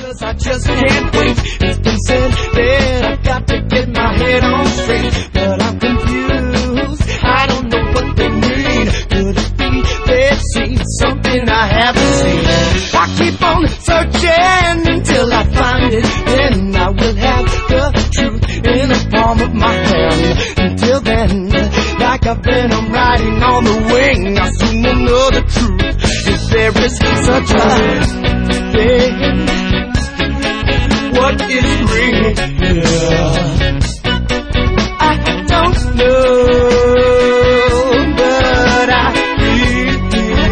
'cause I just can't wait. It's been said that I've got to get my head on straight, but I'm confused. I don't know what they mean. Could it be they've seen something I haven't seen? I keep on searching until I find it, then I will have the truth in the palm of my hand. Until then, like a venom riding on the wing, I soon will know the truth. If there is such a thing, what is real? I don't know, but I feel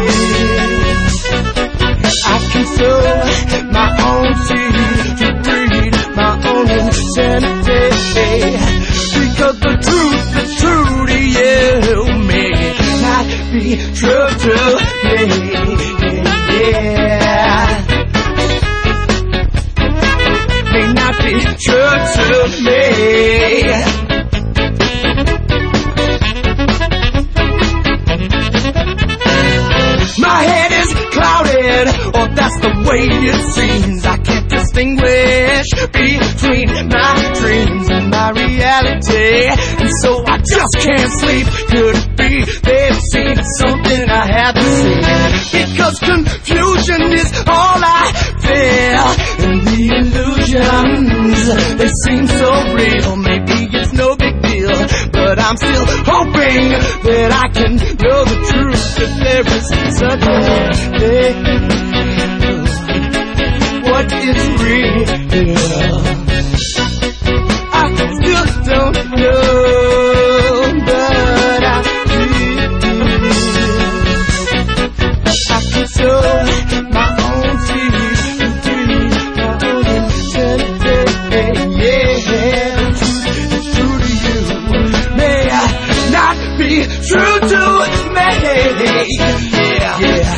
I can sow my own seed to breed my own insanity. Because the truth is true to you may not be true to me. Yeah. May not be true to me. My head is clouded, or that's the way it seems. I can't distinguish between my dreams and my reality, and so I just can't sleep. Could it be they've seen something I haven't seen? Because confusion is all I feel, and the illusions, they seem so real. Maybe it's no big deal, but I'm still hoping that I can know the truth. If there is such a thing, what is real? I still don't know, but I feel I can sow my own seeds to breed my own insanity. Yeah, it's true to you, may I not be true to me. Yeah,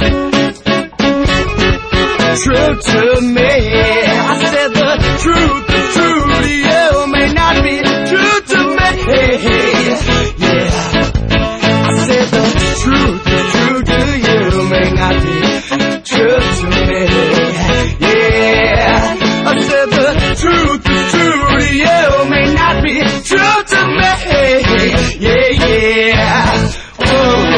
true to me. I said the truth is true to you may not be true to me. Yeah, I said the truth is true to you may not be true to me. Yeah, I said the truth is true to you may not be true to me. Yeah, yeah. Whoa.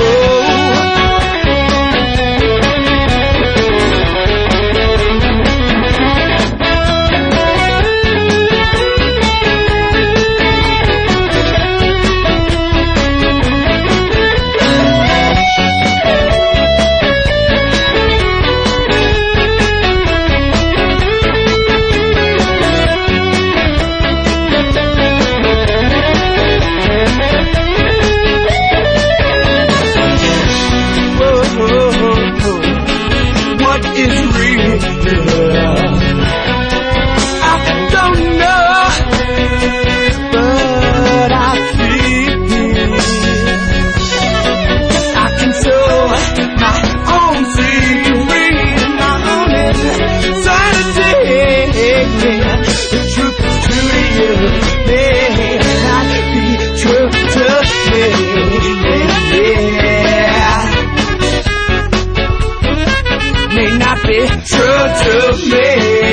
True to me.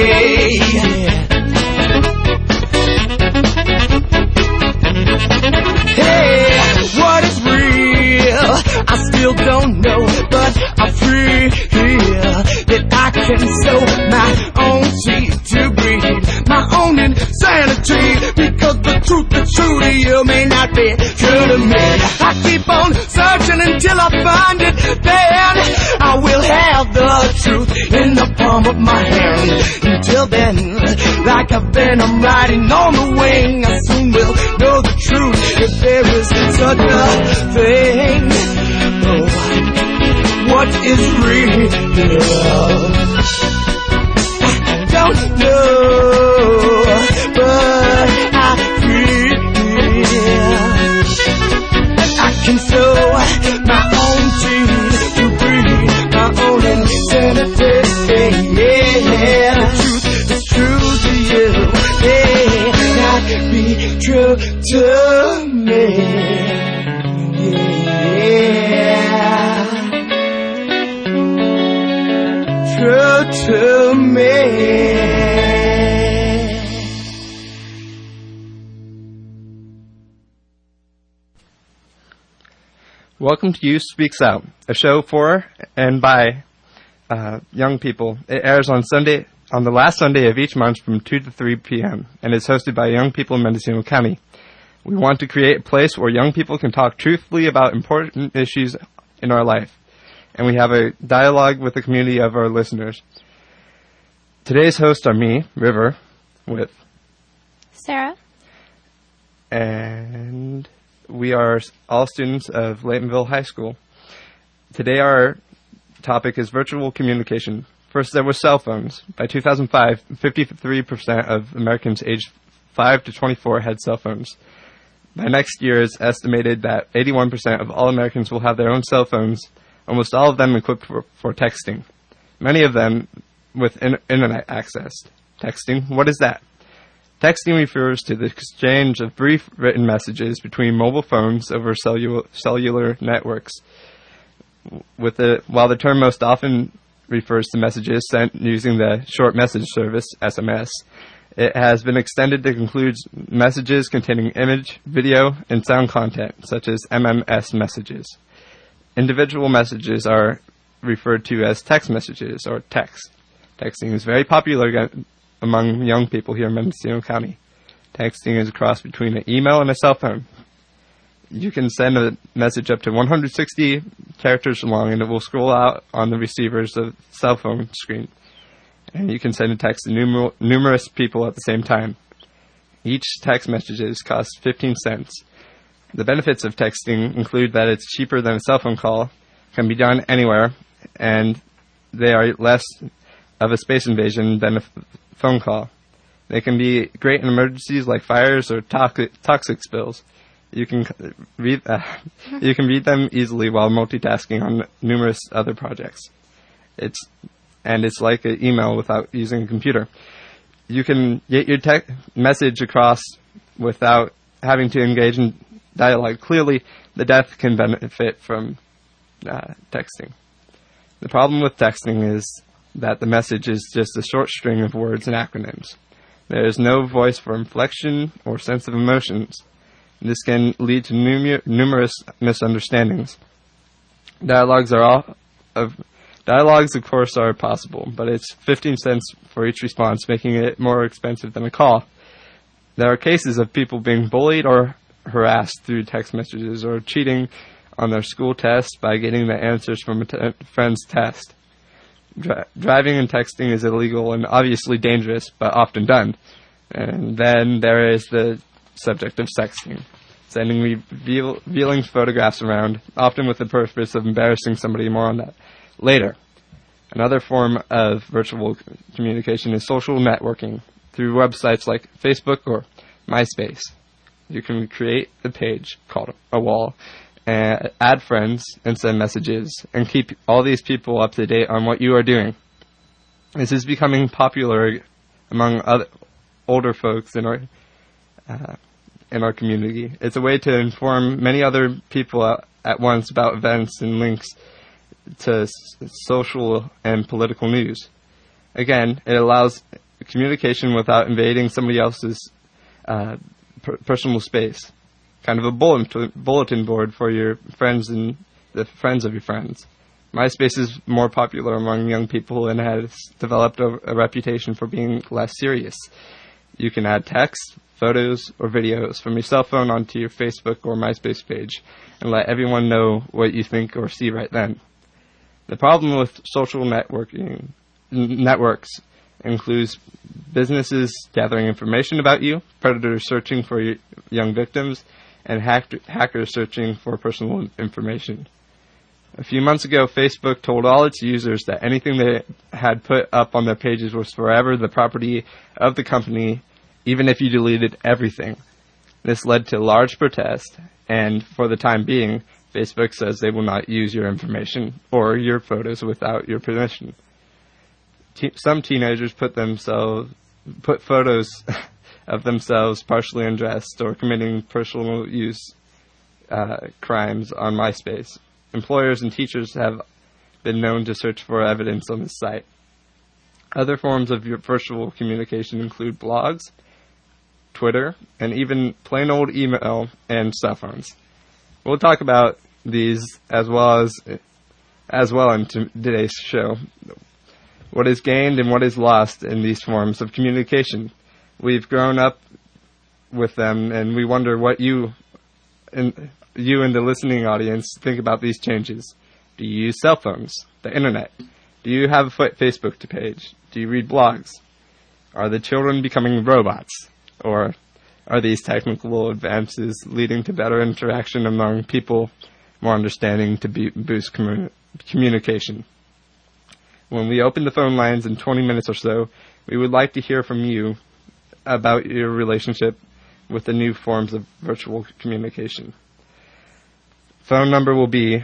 Hey, what is real? I still don't know, but I feel that I can sow my own seed to breed my own insanity. Because the truth that's true to you may not be true to me. I keep on searching until I find it, then I will have the truth in the palm of my hand. Until then, like a venom riding on the wing, I soon will know the truth. If there is such a thing, oh, what is real? I don't know, but I feel I can sow my own seed to breed my own insanity. Yeah, the truth is true to you. Yeah, not be true to me. Yeah, true to me. Welcome to Youth Speaks Out, a show for and by young people. It airs on the last Sunday of each month from 2 to 3 p.m. and is hosted by young people in Mendocino County. We want to create a place where young people can talk truthfully about important issues in our life, and we have a dialogue with the community of our listeners. Today's hosts are me, River, with Sarah, and we are all students of Laytonville High School. Today our topic is virtual communication. First, there were cell phones. By 2005, 53% of Americans aged 5 to 24 had cell phones. By next year, it's estimated that 81% of all Americans will have their own cell phones, almost all of them equipped for texting. Many of them with internet access. Texting, what is that? Texting refers to the exchange of brief written messages between mobile phones over cellular networks. While the term most often refers to messages sent using the short message service, SMS, it has been extended to include messages containing image, video, and sound content, such as MMS messages. Individual messages are referred to as text messages, or text. Texting is very popular among young people here in Mendocino County. Texting is a cross between an email and a cell phone. You can send a message up to 160 characters long, and it will scroll out on the receiver's cell phone screen. And you can send a text to numerous people at the same time. Each text messages cost 15 cents. The benefits of texting include that it's cheaper than a cell phone call, can be done anywhere, and they are less of a space invasion than a phone call. They can be great in emergencies like fires or toxic spills. You can read them easily while multitasking on numerous other projects. It's like an email without using a computer. You can get your message across without having to engage in dialogue. Clearly, the deaf can benefit from texting. The problem with texting is that the message is just a short string of words and acronyms. There is no voice for inflection or sense of emotions. This can lead to numerous misunderstandings. Dialogues, of course, are possible, but it's 15 cents for each response, making it more expensive than a call. There are cases of people being bullied or harassed through text messages or cheating on their school tests by getting the answers from a friend's test. Driving and texting is illegal and obviously dangerous, but often done. And then there is the subject of sexting, sending revealing photographs around, often with the purpose of embarrassing somebody. More on that later. Another form of virtual communication is social networking through websites like Facebook or MySpace. You can create a page called a wall, and add friends and send messages, and keep all these people up to date on what you are doing. This is becoming popular among older folks in our community. It's a way to inform many other people at once about events and links to social and political news. Again, it allows communication without invading somebody else's personal space. Kind of a bulletin board for your friends and the friends of your friends. MySpace is more popular among young people and has developed a reputation for being less serious. You can add text, photos, or videos from your cell phone onto your Facebook or MySpace page and let everyone know what you think or see right then. The problem with social networks includes businesses gathering information about you, predators searching for young victims, and hackers searching for personal information. A few months ago, Facebook told all its users that anything they had put up on their pages was forever the property of the company, even if you deleted everything. This led to large protest, and for the time being, Facebook says they will not use your information or your photos without your permission. Some teenagers put photos of themselves partially undressed or committing personal use crimes on MySpace. Employers and teachers have been known to search for evidence on this site. Other forms of virtual communication include blogs, Twitter, and even plain old email and cell phones. We'll talk about these as well in today's show. What is gained and what is lost in these forms of communication. We've grown up with them, and we wonder what you and the listening audience think about these changes. Do you use cell phones, the internet? Do you have a Facebook page? Do you read blogs? Are the children becoming robots? Or are these technical advances leading to better interaction among people, more understanding to boost communication? When we open the phone lines in 20 minutes or so, we would like to hear from you about your relationship with the new forms of virtual communication. Phone number will be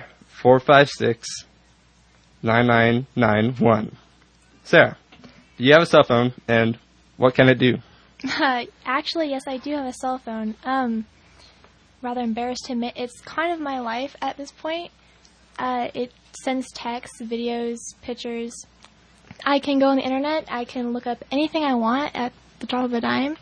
456-9991. Sarah, do you have a cell phone, and what can it do? Actually, yes, I do have a cell phone. Rather embarrassed to admit, it's kind of my life at this point. It sends texts, videos, pictures. I can go on the internet. I can look up anything I want at the drop of a dime.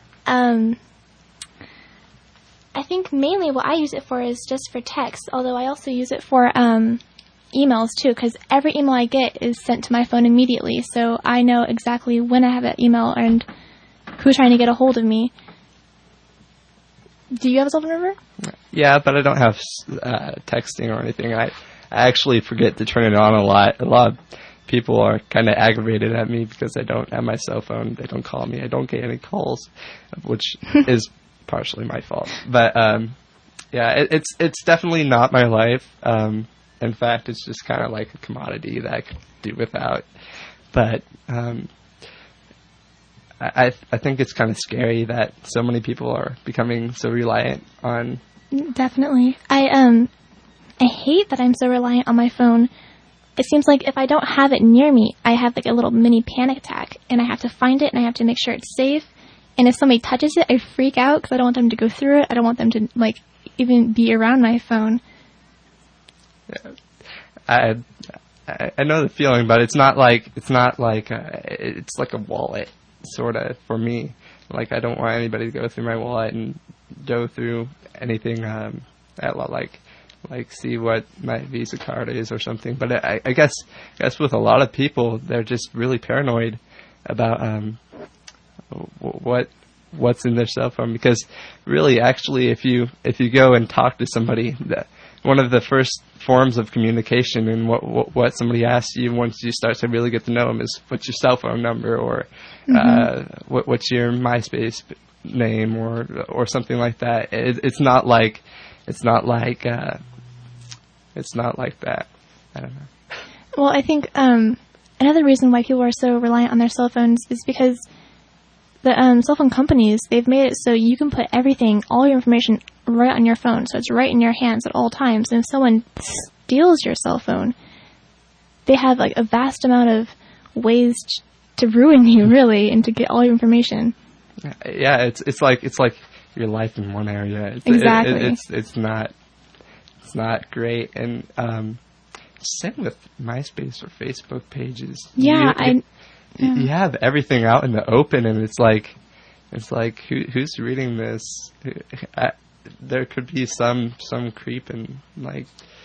I think mainly what I use it for is just for text, although I also use it for emails too, because every email I get is sent to my phone immediately, so I know exactly when I have that email and who's trying to get a hold of me. Do you have a cell phone number? Yeah, but I don't have texting or anything. I actually forget to turn it on a lot. A lot of people are kind of aggravated at me because I don't have my cell phone. They don't call me. I don't get any calls, which is partially my fault. But yeah, it's definitely not my life. In fact, it's just kind of like a commodity that I could do without. But I think it's kind of scary that so many people are becoming so reliant on. Definitely. I hate that I'm so reliant on my phone. It seems like if I don't have it near me, I have like a little mini panic attack, and I have to find it, and I have to make sure it's safe. And if somebody touches it, I freak out because I don't want them to go through it. I don't want them to like even be around my phone. Yeah. I know the feeling, but it's like a wallet sort of for me. Like I don't want anybody to go through my wallet and go through anything like see what my Visa card is or something. But I guess with a lot of people, they're just really paranoid about what's in their cell phone, because really, actually, if you go and talk to somebody, one of the first forms of communication and what somebody asks you once you start to really get to know them is what's your cell phone number, or what's your MySpace name, or something like that. It's not like that. I don't know. Well, I think another reason why people are so reliant on their cell phones is because the cell phone companies, they've made it so you can put everything, all your information, right on your phone. So it's right in your hands at all times. And if someone steals your cell phone, they have like a vast amount of ways to ruin you, really, and to get all your information. Yeah, it's like your life in one area. Exactly. It's not great. And same with MySpace or Facebook pages. Yeah, you have everything out in the open, and it's like who's reading this? There could be some creep in like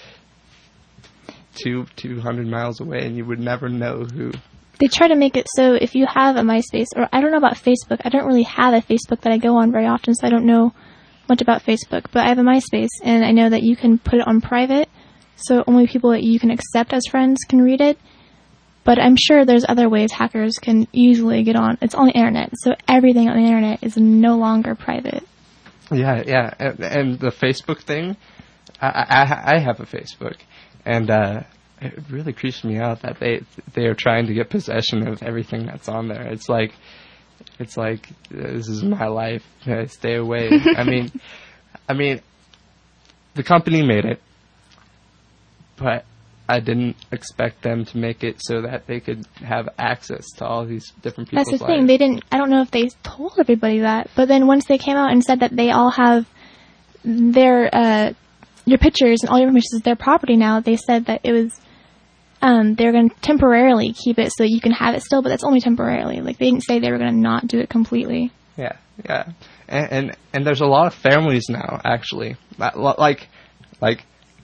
200 miles away, and you would never know who. They try to make it so if you have a MySpace, or I don't know about Facebook. I don't really have a Facebook that I go on very often, so I don't know much about Facebook. But I have a MySpace, and I know that you can put it on private, so only people that you can accept as friends can read it. But I'm sure there's other ways hackers can easily get on. It's on the internet, so everything on the internet is no longer private. Yeah, and the Facebook thing, I have a Facebook, and it really creeps me out that they are trying to get possession of everything that's on there. It's like this is my life. Stay away. I mean, the company made it, but I didn't expect them to make it so that they could have access to all these different people's lives. That's the thing. They didn't. I don't know if they told everybody that, but then once they came out and said that they all have their your pictures and all your information is their property now, they said that it was they're going to temporarily keep it so you can have it still, but that's only temporarily. Like they didn't say they were going to not do it completely. Yeah, and there's a lot of families now actually, like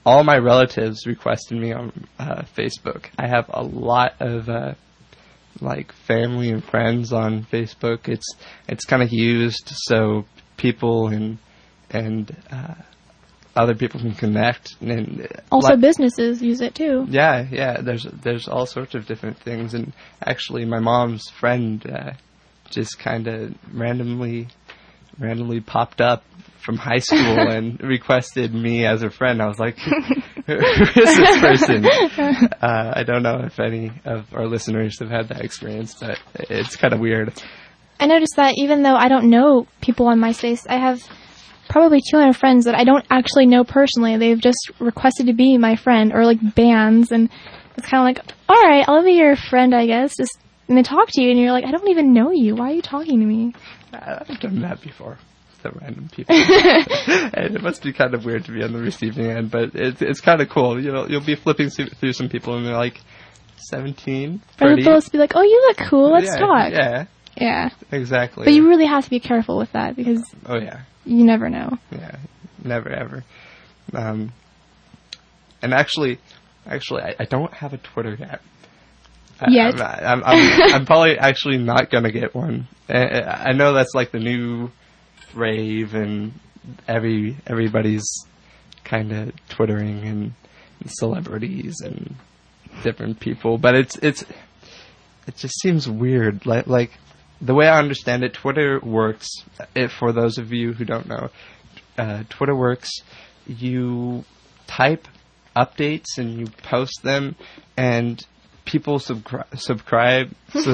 all my relatives requested me on Facebook. I have a lot of like family and friends on Facebook. It's kind of used so people and other people can connect, and also businesses use it too. Yeah. There's all sorts of different things, and actually, my mom's friend just kind of randomly popped up from high school and requested me as her friend. I was like, who is this person? I don't know if any of our listeners have had that experience, but it's kind of weird. I noticed that even though I don't know people on MySpace, I have probably 200 friends that I don't actually know personally. They've just requested to be my friend, or like bands, and it's kind of like, all right, I'll be your friend, I guess. And they talk to you, and you're like, I don't even know you. Why are you talking to me? I've done that before. The random people. And it must be kind of weird to be on the receiving end, but it's kind of cool. You'll be flipping through some people, and they're like 17, 30. They'll be like, oh, you look cool. Let's talk. Yeah. Exactly. But you really have to be careful with that, because oh yeah, you never know. Yeah, never ever. And actually, I don't have a Twitter yet. Yet. I'm probably actually not gonna get one. I know that's like the new rave, and everybody's kind of twittering and celebrities and different people, but it just seems weird. Like the way I understand it, Twitter works. For those of you who don't know, Twitter works. You type updates and you post them, and people subscribe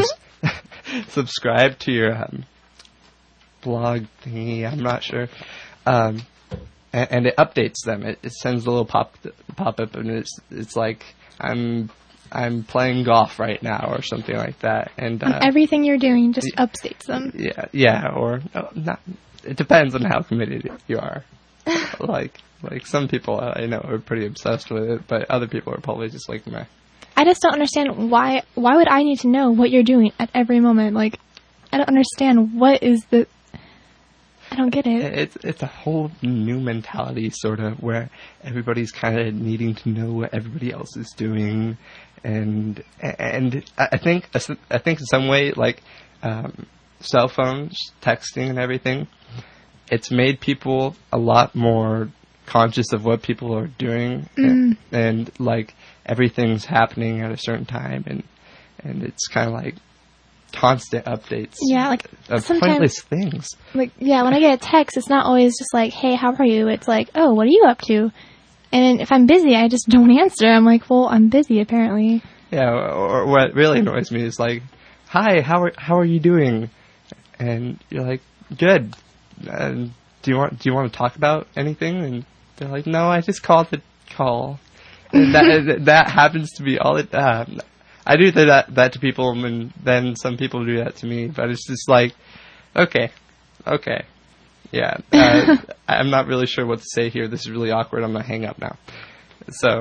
to your blog thingy, I'm not sure, and it updates them. It sends a little pop up, and it's like I'm playing golf right now or something like that, and everything you're doing just updates them. Yeah, or not. It depends on how committed you are. like some people I know are pretty obsessed with it, but other people are probably just like meh. I just don't understand why would I need to know what you're doing at every moment? Like, I don't understand what is the. I don't get it. It's a whole new mentality, sort of, where everybody's kind of needing to know what everybody else is doing, and I think in some way, like cell phones, texting, and everything, it's made people a lot more conscious of what people are doing, and like everything's happening at a certain time, and it's kind of like constant updates. Yeah, like of pointless things. Like, yeah, when I get a text, it's not always just like, hey, how are you? It's like, oh, what are you up to? And if I'm busy, I just don't answer. I'm like, well, I'm busy apparently. Yeah, or what really annoys me is like, hi, how are you doing? And you're like, good. Do you want to talk about anything? And they're like, no, I just called the call. And that happens to be all it. I do that to people, and then some people do that to me. But it's just like, okay, yeah. I'm not really sure what to say here. This is really awkward. I'm gonna hang up now. So,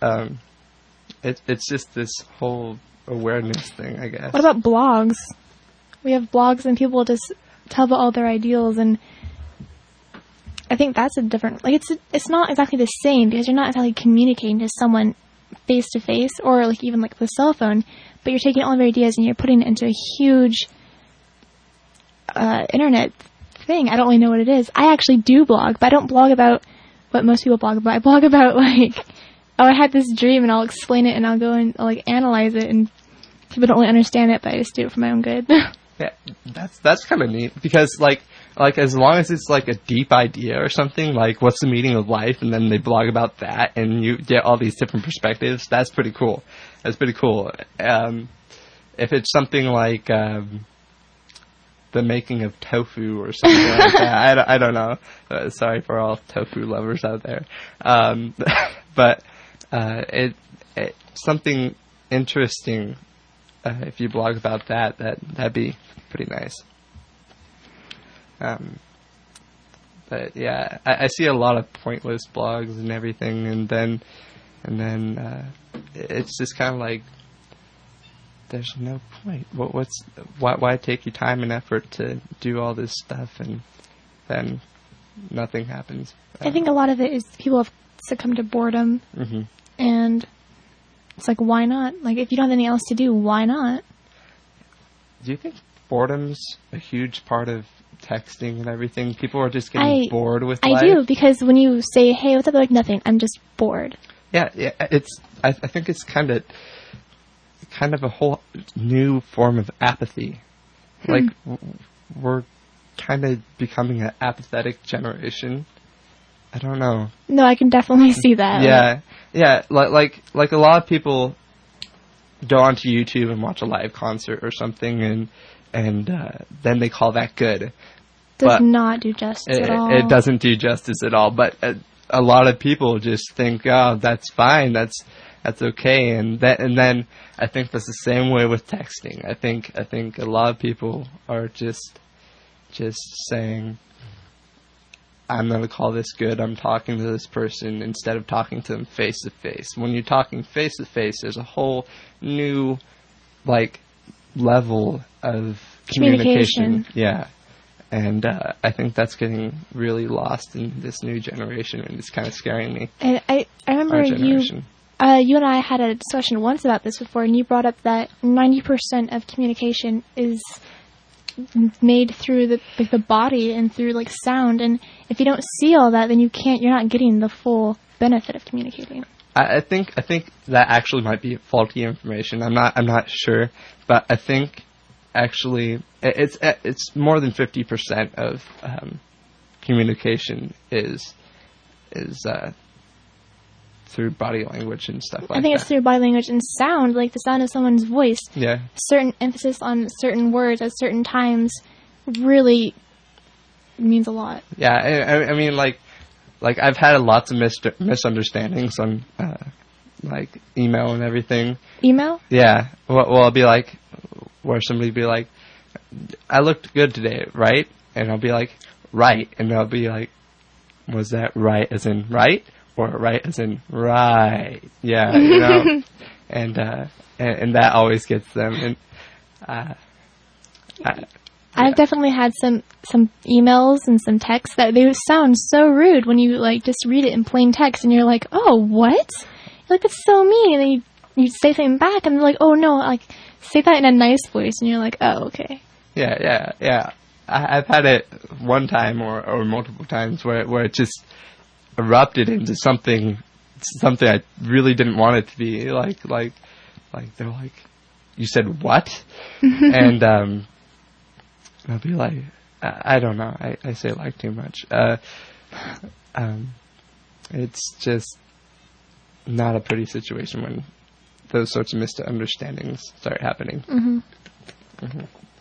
it's just this whole awareness thing, I guess. What about blogs? We have blogs, and people just tell about all their ideals, and I think that's a different. Like, it's not exactly the same, because you're not exactly communicating to someone face to face, or like even like the cell phone, but you're taking all of your ideas and you're putting it into a huge internet thing. I don't really know what it is. I actually do blog, but I don't blog about what most people blog about. I blog about like, oh, I had this dream, and I'll explain it, and I'll go and I'll, like, analyze it, and people don't really understand it, but I just do it for my own good. Yeah, that's kind of neat, because like as long as it's like a deep idea or something, like what's the meaning of life, and then they blog about that, and you get all these different perspectives. That's pretty cool. If it's something like the making of tofu or something like that, I don't know. Sorry for all tofu lovers out there, but it's something interesting. If you blog about that'd be pretty nice. But yeah, I see a lot of pointless blogs and everything, and then it's just kind of like, there's no point. Why take your time and effort to do all this stuff, and then nothing happens? I think a lot of it is people have succumb to boredom. Mm-hmm. And it's like, why not? Like, if you don't have anything else to do, why not? Do you think boredom's a huge part of texting and everything? People are just getting bored with life? I do, because when you say, hey, what's up? They're like, nothing. I'm just bored. Yeah, I think it's kind of a whole new form of apathy. Like, we're kind of becoming an apathetic generation. I don't know. No, I can definitely see that. Yeah. Like a lot of people go onto YouTube and watch a live concert or something, and then they call that good. Does not do justice at all. It doesn't do justice at all. But a lot of people just think, oh, that's fine. That's okay. And then I think that's the same way with texting. I think a lot of people are just saying, I'm going to call this good. I'm talking to this person instead of talking to them face to face. When you're talking face to face, there's a whole new, level of communication. Yeah. And I think that's getting really lost in this new generation, and it's kind of scaring me. And I remember you and I had a discussion once about this before, and you brought up that 90% of communication is made through the body and through sound, and if you don't see all that, then you're not getting the full benefit of communicating. I think that actually might be faulty information. I'm not sure, but I think actually it's more than 50% of communication is through body language and stuff like that. I think it's through body language and sound, like the sound of someone's voice. Yeah. Certain emphasis on certain words at certain times really means a lot. Yeah, I mean, I've had lots of misunderstandings on, email and everything. Email? Yeah. Well, I'll be where somebody be like, I looked good today, right? And I'll be like, right. And they'll be like, was that right as in right? Or right as in right? Yeah, and that always gets them. And I've definitely had some emails and some texts that they sound so rude when you just read it in plain text, and you're like, oh, what? You're like, that's so mean. And then you say something back, and they're like, oh no, say that in a nice voice, and you're like, oh, okay. Yeah. I've had it one time or multiple times where it just erupted into something I really didn't want it to be. Like they're like, you said what? And I'll be like, I don't know. I say too much. It's just not a pretty situation when those sorts of misunderstandings start happening. Mm-hmm.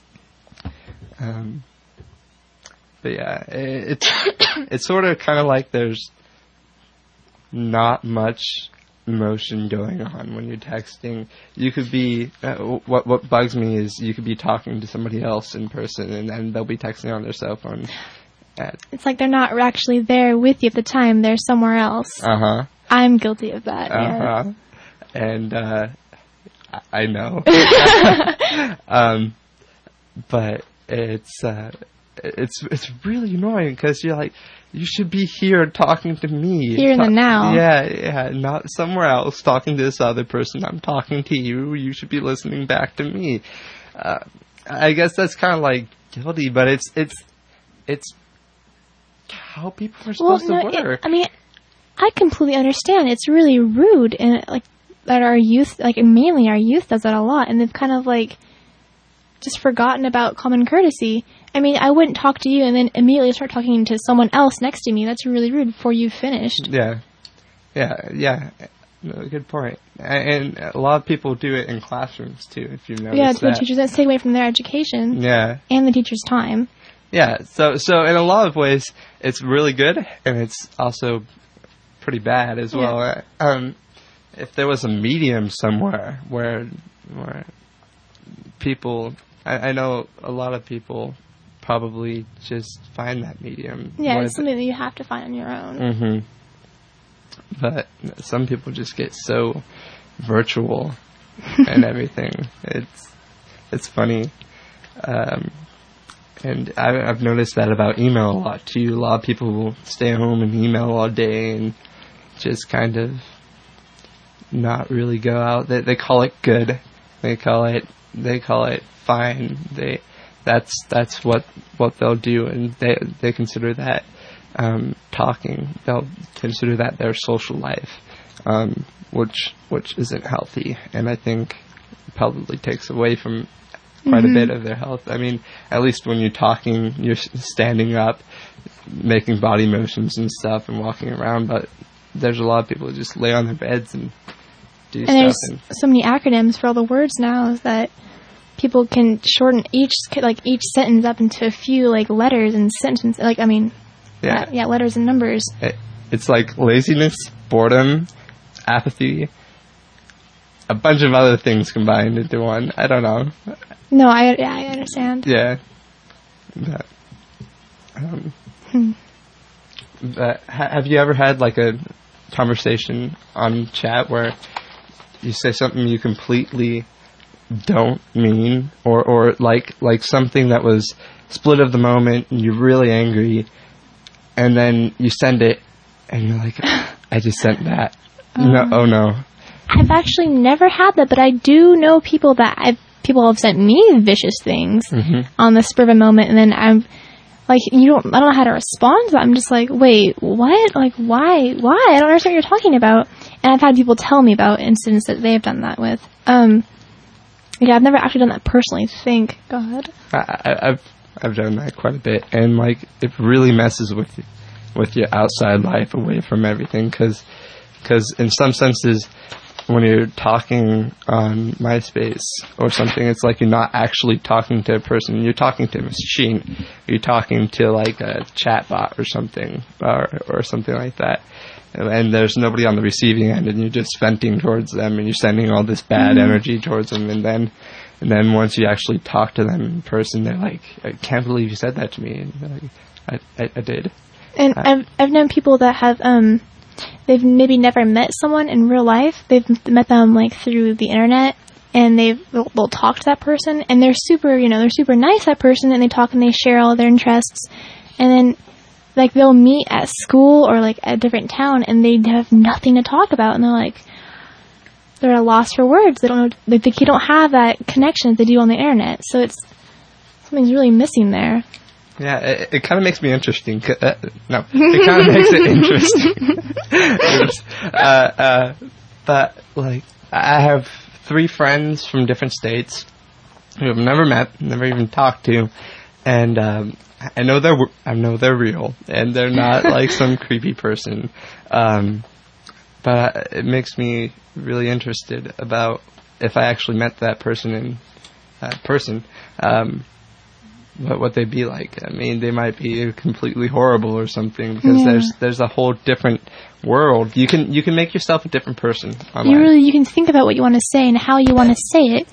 But yeah, it's sort of kind of like there's not much emotion going on when you're texting. You could be what bugs me is you could be talking to somebody else in person, and then they'll be texting on their cell phone. It's like they're not actually there with you at the time; they're somewhere else. I'm guilty of that. Yeah. And I know. But it's really annoying because you're like, you should be here talking to me. Here in the now. Yeah, not somewhere else talking to this other person. I'm talking to you. You should be listening back to me. I guess that's kind of guilty, but it's how people are supposed to work. I completely understand. It's really rude, and that our youth, mainly our youth, does that a lot, and they've kind of just forgotten about common courtesy. I wouldn't talk to you and then immediately start talking to someone else next to me. That's really rude before you've finished. Yeah. No, good point. And a lot of people do it in classrooms too, if you notice. Yeah, it's the teachers. That's take away from their education. Yeah. And the teacher's time. Yeah. So in a lot of ways, it's really good, and it's also pretty bad as well. If there was a medium somewhere where people, I know a lot of people probably just find that medium. Yeah, it's something that you have to find on your own. Mm-hmm. But some people just get so virtual and everything. It's funny. And I've noticed that about email a lot too. A lot of people will stay home and email all day, and just kind of not really go out. They call it good. They call it fine. That's what they'll do, and they consider that talking. They'll consider that their social life, which isn't healthy, and I think probably takes away from quite a bit of their health. I mean, at least when you're talking, you're standing up, making body motions and stuff, and walking around. But there's a lot of people who just lay on their beds and do and stuff. There's so many acronyms for all the words now that people can shorten each sentence up into a few letters and sentences. Letters and numbers. It's like laziness, boredom, apathy, a bunch of other things combined into one. I don't know. No, I understand. Yeah. But have you ever had a conversation on chat where you say something you completely don't mean, or something that was split of the moment and you're really angry, and then you send it and you're like, I just sent that. No. I've actually never had that, but I do know people people have sent me vicious things on the spur of a moment, and then I'm like, I don't know how to respond to that. I'm just like, wait, what? Why? I don't understand what you're talking about. And I've had people tell me about incidents that they've done that with. I've never actually done that personally. Thank God. I've done that quite a bit, and it really messes with your outside life away from everything, because in some senses, when you're talking on MySpace or something, it's like you're not actually talking to a person. You're talking to a machine. You're talking to a chat bot or something, or something like that. And there's nobody on the receiving end, and you're just venting towards them, and you're sending all this bad energy towards them. And then once you actually talk to them in person, they're like, I can't believe you said that to me. And I did. And I've known people that have they've maybe never met someone in real life. They've met them through the internet, and they'll talk to that person, and they're super nice, that person, and they talk and they share all their interests, and then they'll meet at school or a different town, and they have nothing to talk about, and they're at a loss for words. They don't know, they don't have that connection that they do on the internet. So something's really missing there. Yeah, it kind of makes me interesting. It kind of makes it interesting. But I have 3 friends from different states who I've never met, never even talked to, and I know they're real, and they're not some creepy person. But it makes me really interested about if I actually met that person in person. What they'd be like. I mean, they might be completely horrible or something, because there's a whole different world. You can make yourself a different person online. You can think about what you want to say and how you want to say it.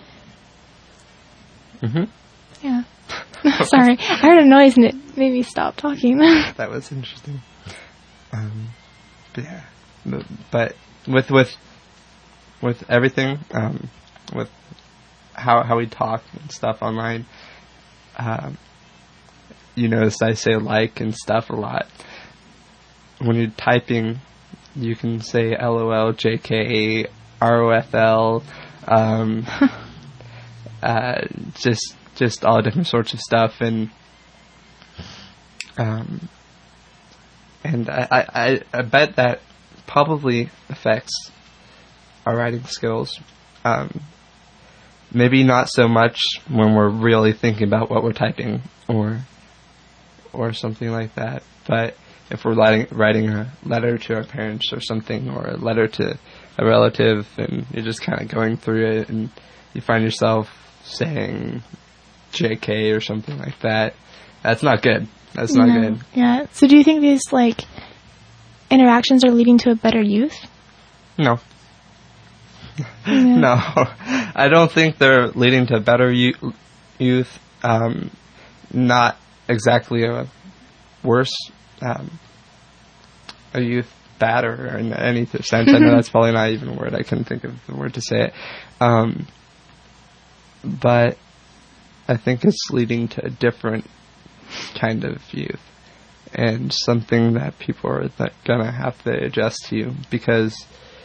Yeah. Sorry, I heard a noise and it made me stop talking. That was interesting. But with everything, with how we talk and stuff online. You notice I say and stuff a lot. When you're typing, you can say LOL, JK, ROFL, just all different sorts of stuff, and I bet that probably affects our writing skills. Maybe not so much when we're really thinking about what we're typing or something like that. But if we're writing a letter to our parents or something, or a letter to a relative, and you're just kind of going through it, and you find yourself saying JK or something like that, that's not good. That's not good. Yeah. So do you think these interactions are leading to a better youth? No. No, I don't think they're leading to better youth. Not exactly a worse a youth better in any sense. I know that's probably not even a word. I couldn't think of the word to say it. But I think it's leading to a different kind of youth. and something that people are gonna have to adjust to, because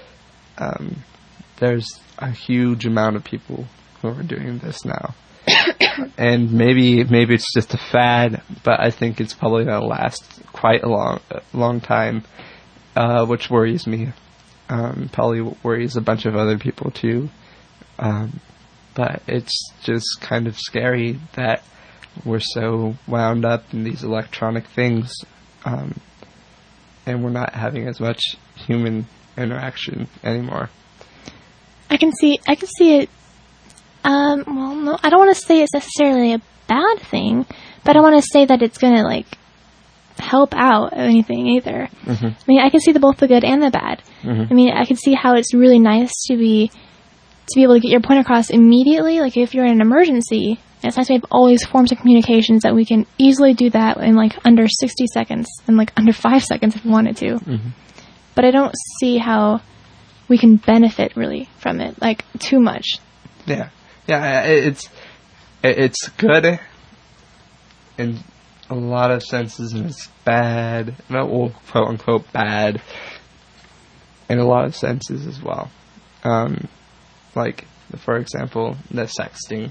there's a huge amount of people who are doing this now. And maybe it's just a fad, but I think it's probably going to last quite a long time, which worries me. Probably worries a bunch of other people too. But it's just kind of scary that we're so wound up in these electronic things, and we're not having as much human interaction anymore. I can see it. Well, no, I don't want to say it's necessarily a bad thing, but I don't want to say that it's gonna like help out anything either. Mm-hmm. I mean, I can see both the good and the bad. Mm-hmm. I mean, I can see how it's really nice to be able to get your point across immediately. Like if you're in an emergency, it's nice to have all these forms of communications that we can easily do that in like under 60 seconds and like under 5 seconds if we wanted to. Mm-hmm. But I don't see how we can benefit really from it, like too much. Yeah, it's good in a lot of senses, and it's bad, well, quote unquote bad, in a lot of senses as well. Like, for example, the sexting.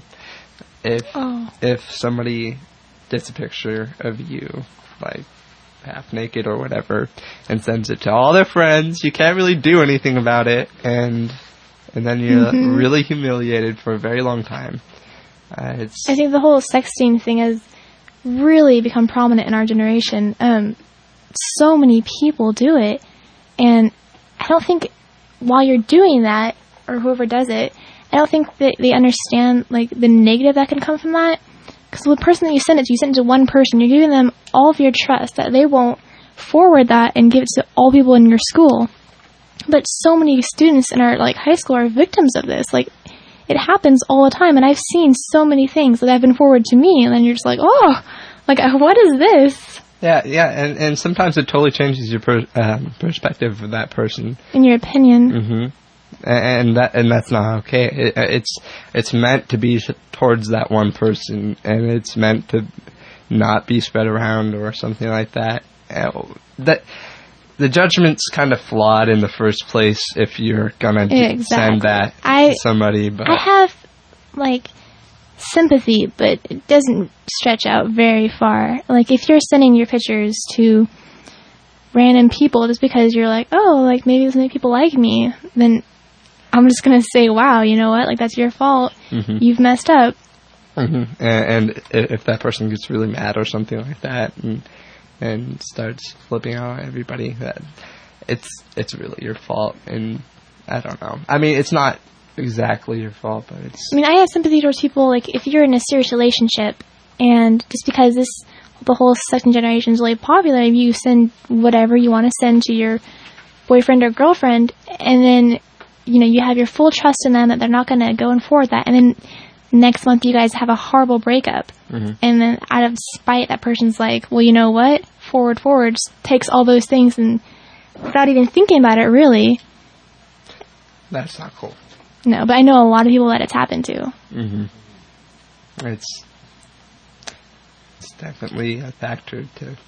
If somebody gets a picture of you, like half naked or whatever, and sends it to all their friends, you can't really do anything about it, and then you're really humiliated for a very long time. I think the whole sexting thing has really become prominent in our generation. So many people do it, and I don't think while you're doing that, or whoever does it, I don't think that they understand like the negative that can come from that. Because the person that you send it to one person, you're giving them all of your trust that they won't forward that and give it to all people in your school. But so many students in our like high school are victims of this. Like, it happens all the time, and I've seen so many things that have been forwarded to me, and then you're just like, oh, like, what is this? Yeah, and sometimes it totally changes your perspective of that person. In your opinion. Mm-hmm. And that's not okay. It's meant to be towards that one person, and it's meant to not be spread around or something like that. That the judgment's kind of flawed in the first place if you're gonna send that to somebody. But I have like sympathy, but it doesn't stretch out very far. Like if you're sending your pictures to random people just because you're like, oh, like maybe so many people like me, then I'm just going to say, wow, you know what? Like, that's your fault. Mm-hmm. You've messed up. Mm-hmm. And if that person gets really mad or something like that and starts flipping out at everybody, that it's really your fault. And I don't know. I mean, it's not exactly your fault, but it's... I mean, I have sympathy towards people, like, if you're in a serious relationship, and just because the whole sexting generation is really popular, you send whatever you want to send to your boyfriend or girlfriend, and then... you know, you have your full trust in them that they're not going to go and forward that. And then next month you guys have a horrible breakup. Mm-hmm. And then out of spite, that person's like, well, you know what? Forward takes all those things and without even thinking about it, really. That's not cool. No, but I know a lot of people that it's happened to. Mm-hmm. It's definitely a factor to...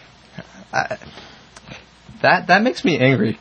That makes me angry.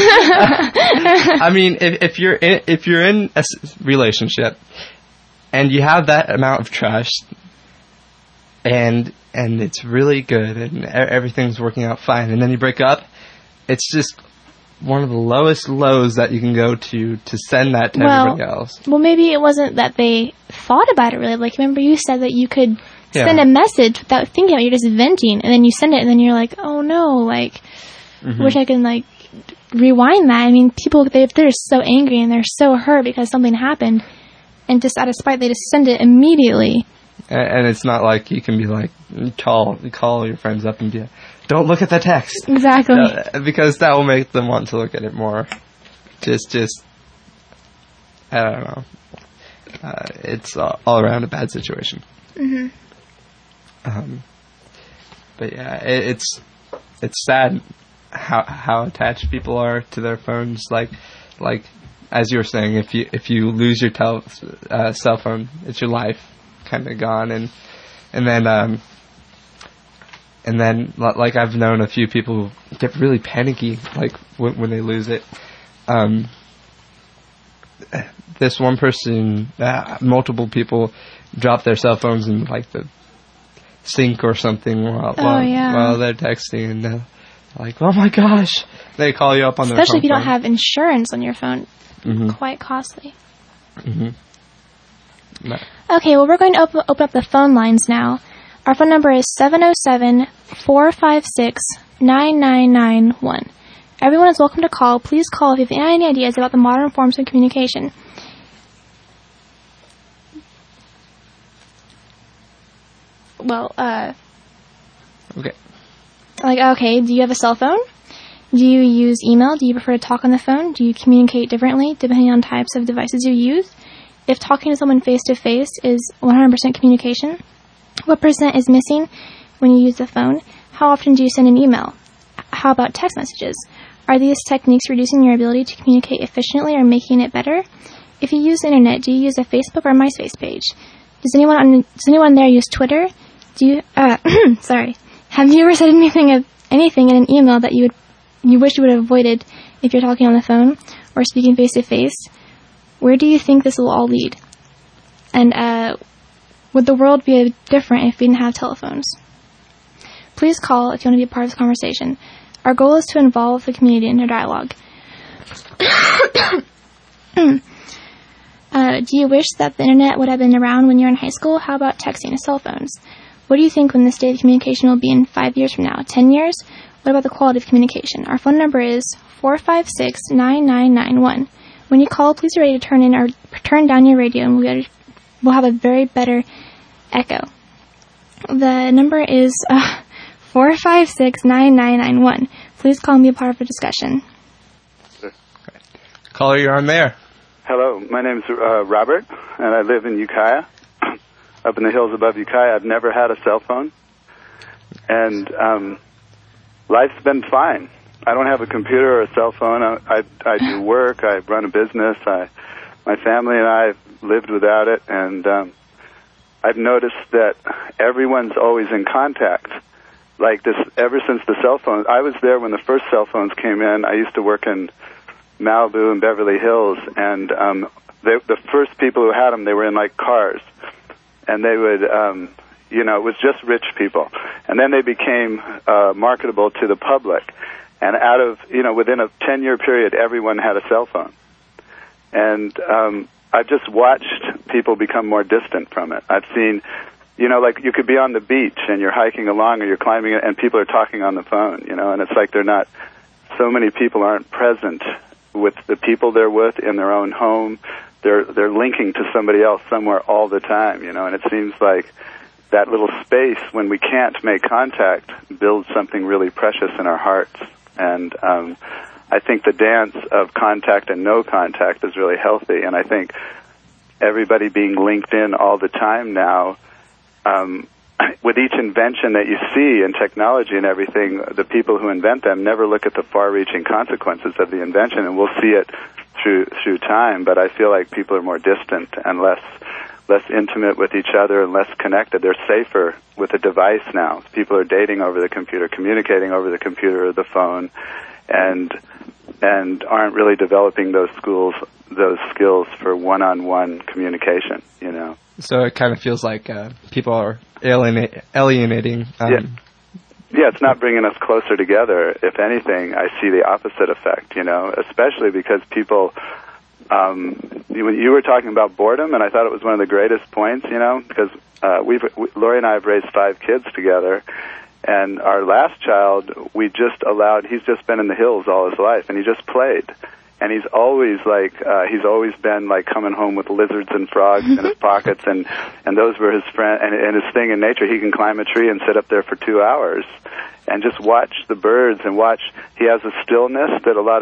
I mean, if you're in a relationship and you have that amount of trust and it's really good and everything's working out fine, and then you break up, it's just one of the lowest lows that you can go to send that to everybody else. Well, maybe it wasn't that they thought about it really. Like, remember you said that you could send a message without thinking about it. You're just venting, and then you send it, and then you're like, oh no, like... Mm-hmm. Wish I could, like, rewind that. I mean, people, they're so angry and they're so hurt because something happened, and just out of spite, they just send it immediately. And it's not like you can be like, call your friends up and be like, don't look at the text. Exactly. Because that will make them want to look at it more. Just, I don't know. It's all around a bad situation. Mm-hmm. But yeah, it's sad how attached people are to their phones. Like as you were saying, if you lose your cell phone, it's your life kind of gone, and then And then, like, I've known a few people who get really panicky, like, when they lose it. This one person, multiple people drop their cell phones in, like, the sink or something while they're texting, and they're like, oh my gosh, they call you up on their phone. Especially if you don't have insurance on your phone. Quite costly. No. Okay, well, we're going to open up the phone lines now. Our phone number is 707-456-9991. Everyone is welcome to call. Please call if you have any ideas about the modern forms of communication. Well, Okay. Okay, do you have a cell phone? Do you use email? Do you prefer to talk on the phone? Do you communicate differently depending on types of devices you use? If talking to someone face-to-face is 100% communication, what percent is missing when you use the phone? How often do you send an email? How about text messages? Are these techniques reducing your ability to communicate efficiently or making it better? If you use the internet, do you use a Facebook or MySpace page? Does anyone there use Twitter? Do you sorry. Have you ever said anything in an email that you wish you would have avoided if you're talking on the phone or speaking face to face? Where do you think this will all lead? And would the world be different if we didn't have telephones? Please call if you want to be a part of this conversation. Our goal is to involve the community in a dialogue. Do you wish that the internet would have been around when you were in high school? How about texting and cell phones? What do you think when the state of communication will be in 5 years from now? 10 years? What about the quality of communication? Our phone number is 456-9991. When you call, please be ready to turn down your radio, and we'll have a very better echo. The number is 456-9991. Please call and be a part of the discussion. Caller, you're on there. Hello, my name's Robert, and I live in Ukiah, up in the hills above Ukiah. I've never had a cell phone, and life's been fine. I don't have a computer or a cell phone. I do work. I run a business. My family and I lived without it, and I've noticed that everyone's always in contact. Like this, ever since the cell phones. I was there when the first cell phones came in. I used to work in Malibu and Beverly Hills, and the first people who had them, they were in like cars, and they would, it was just rich people, and then they became marketable to the public. And within a 10-year period, everyone had a cell phone. And I've just watched people become more distant from it. I've seen, like you could be on the beach and you're hiking along or you're climbing it and people are talking on the phone, and it's like so many people aren't present with the people they're with in their own home. They're linking to somebody else somewhere all the time, and it seems like that little space when we can't make contact builds something really precious in our hearts. And I think the dance of contact and no contact is really healthy. And I think everybody being linked in all the time now, with each invention that you see in technology and everything, the people who invent them never look at the far-reaching consequences of the invention, and we'll see it through time. But I feel like people are more distant and less intimate with each other and less connected. They're safer with a device now. People are dating over the computer, communicating over the computer or the phone, and aren't really developing those skills for one-on-one communication, So it kind of feels like people are alienating. Yeah, it's not bringing us closer together. If anything, I see the opposite effect, especially because people... when you were talking about boredom, and I thought it was one of the greatest points, because Lori and I have raised 5 kids together, and our last child, he's just been in the hills all his life, and he just played. And he's always been like coming home with lizards and frogs in his pockets, and those were his friend and his thing in nature. He can climb a tree and sit up there for 2 hours and just watch the birds and watch. He has a stillness that a lot of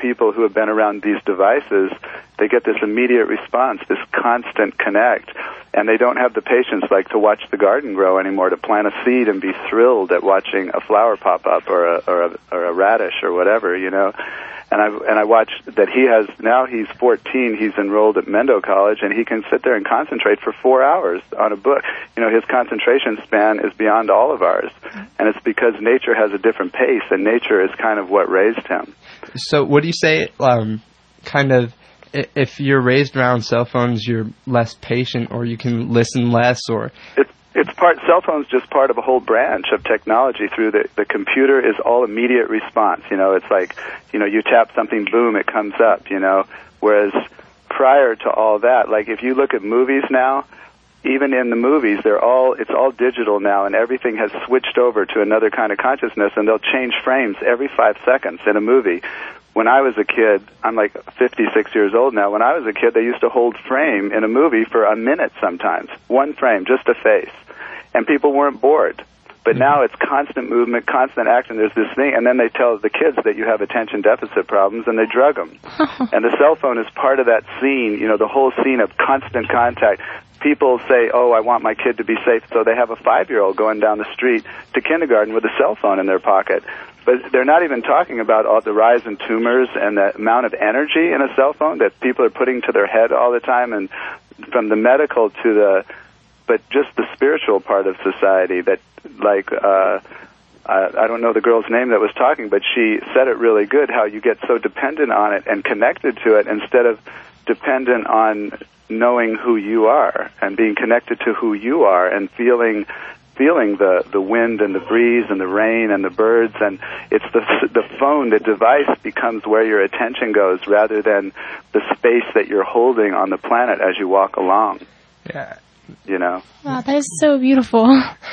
people who have been around these devices, they get this immediate response, this constant connect, and they don't have the patience like to watch the garden grow anymore, to plant a seed and be thrilled at watching a flower pop up or a radish or whatever, you know. And I watched that he's 14, he's enrolled at Mendo College, and he can sit there and concentrate for 4 hours on a book. You know, his concentration span is beyond all of ours. And it's because nature has a different pace, and nature is kind of what raised him. So what do you say, kind of, if you're raised around cell phones, you're less patient, or you can listen less, or... Cell phone's just part of a whole branch of technology. Through the computer is all immediate response. You know, it's like, you know, you tap something, boom, it comes up, you know. Whereas prior to all that, like if you look at movies now, even in the movies, it's all digital now, and everything has switched over to another kind of consciousness, and they'll change frames every 5 seconds in a movie. When I was a kid, I'm like 56 years old now, when I was a kid, they used to hold frame in a movie for a minute sometimes. One frame, just a face. And people weren't bored. But now it's constant movement, constant action. There's this thing, and then they tell the kids that you have attention deficit problems, and they drug them. And the cell phone is part of that scene, you know, the whole scene of constant contact. People say, oh, I want my kid to be safe, so they have a 5-year-old going down the street to kindergarten with a cell phone in their pocket. But they're not even talking about all the rise in tumors and the amount of energy in a cell phone that people are putting to their head all the time, and from the medical to the... but just the spiritual part of society that, like, I don't know the girl's name that was talking, but she said it really good, how you get so dependent on it and connected to it instead of dependent on knowing who you are and being connected to who you are and feeling the wind and the breeze and the rain and the birds. And it's the phone, the device becomes where your attention goes rather than the space that you're holding on the planet as you walk along. Yeah. You know? Wow, that is so beautiful.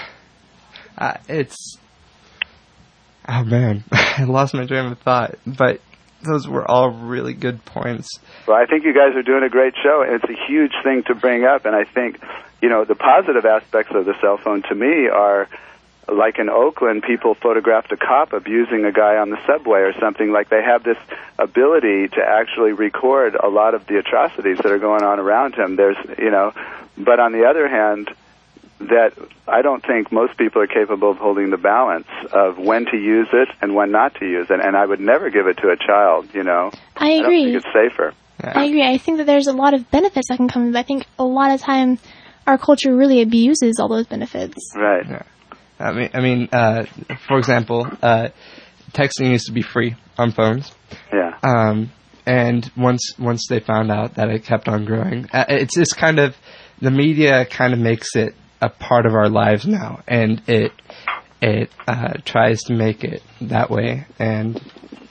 Oh man, I lost my train of thought, but those were all really good points. Well, I think you guys are doing a great show, and it's a huge thing to bring up, and I think, you know, the positive aspects of the cell phone to me are, like in Oakland, people photographed a cop abusing a guy on the subway or something. Like, they have this ability to actually record a lot of the atrocities that are going on around him. There's, you know, but on the other hand, that I don't think most people are capable of holding the balance of when to use it and when not to use it. And I would never give it to a child, you know. I agree. I don't think it's safer. Yeah. I agree. I think that there's a lot of benefits that can come. I think a lot of time our culture really abuses all those benefits. Right. Yeah. I mean, for example, texting used to be free on phones. Yeah. And once they found out that it kept on growing, it's just kind of, the media kind of makes it a part of our lives now, and it tries to make it that way, and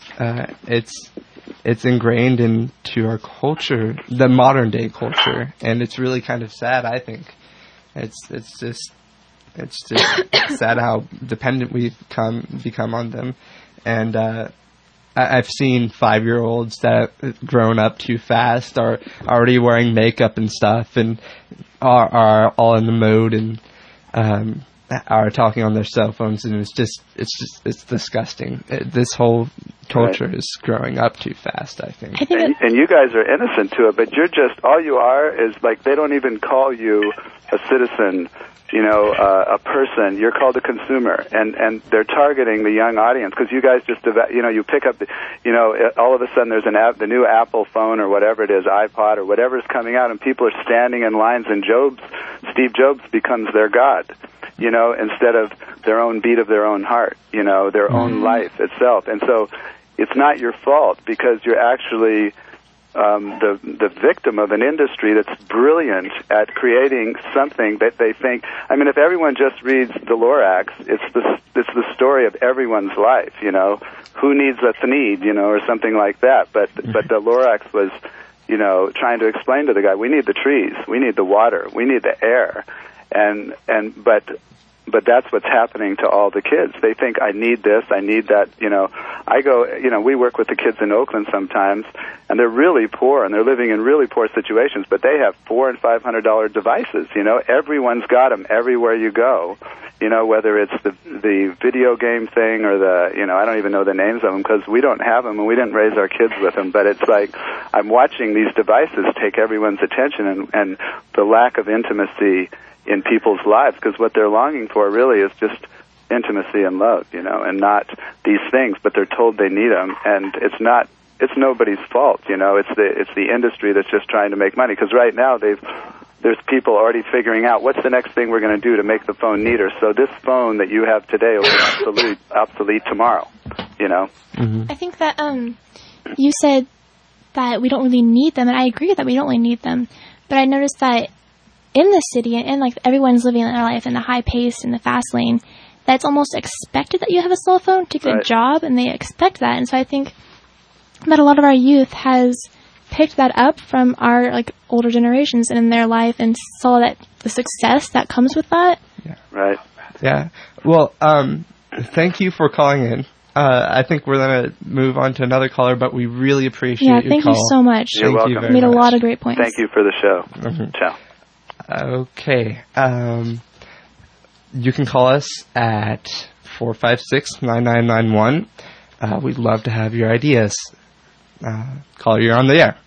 it's ingrained into our culture, the modern day culture, and it's really kind of sad. I think it's just sad how dependent we've become on them, and I've seen 5-year-olds that have grown up too fast, are already wearing makeup and stuff, and are all in the mode, and are talking on their cell phones, and it's disgusting. This whole culture is growing up too fast, I think. And you guys are innocent to it, but you're just, all you are is, like, they don't even call you a citizen, you know, a person. You're called a consumer, and they're targeting the young audience, because you guys just, you know, you pick up, all of a sudden there's the new Apple phone or whatever it is, iPod or whatever's coming out, and people are standing in lines, and Steve Jobs becomes their god, you know, instead of their own beat of their own heart, you know, their own life itself. And so it's not your fault, because you're actually the victim of an industry that's brilliant at creating something that they think. I mean, if everyone just reads the Lorax, it's the story of everyone's life. You know, who needs a Thneed, you know, or something like that. But the Lorax was, you know, trying to explain to the guy, we need the trees, we need the water, we need the air, but But that's what's happening to all the kids. They think, I need this, I need that, I go, we work with the kids in Oakland sometimes, and they're really poor, and they're living in really poor situations, but they have $400 and $500 devices, Everyone's got them everywhere you go, whether it's the video game thing or I don't even know the names of them because we don't have them and we didn't raise our kids with them, but it's like I'm watching these devices take everyone's attention and the lack of intimacy in people's lives, because what they're longing for really is just intimacy and love, and not these things, but they're told they need them, and it's nobody's fault, it's the industry that's just trying to make money, because right now there's people already figuring out what's the next thing we're going to do to make the phone neater, so this phone that you have today will be obsolete tomorrow, Mm-hmm. I think that you said that we don't really need them, and I agree that we don't really need them, but I noticed that in the city, and like everyone's living their life in the high pace and the fast lane, that's almost expected that you have a cell phone to get a job, and they expect that. And so I think that a lot of our youth has picked that up from our older generations and in their life, and saw that the success that comes with that. Yeah. Right. Yeah. Well, thank you for calling in. I think we're going to move on to another caller, but we really appreciate your call. Thank you so much. You're welcome. You very made a lot of great points. Thank you for the show. Mm-hmm. Ciao. Okay. You can call us at 456-9991. We'd love to have your ideas. Caller, you're on the air.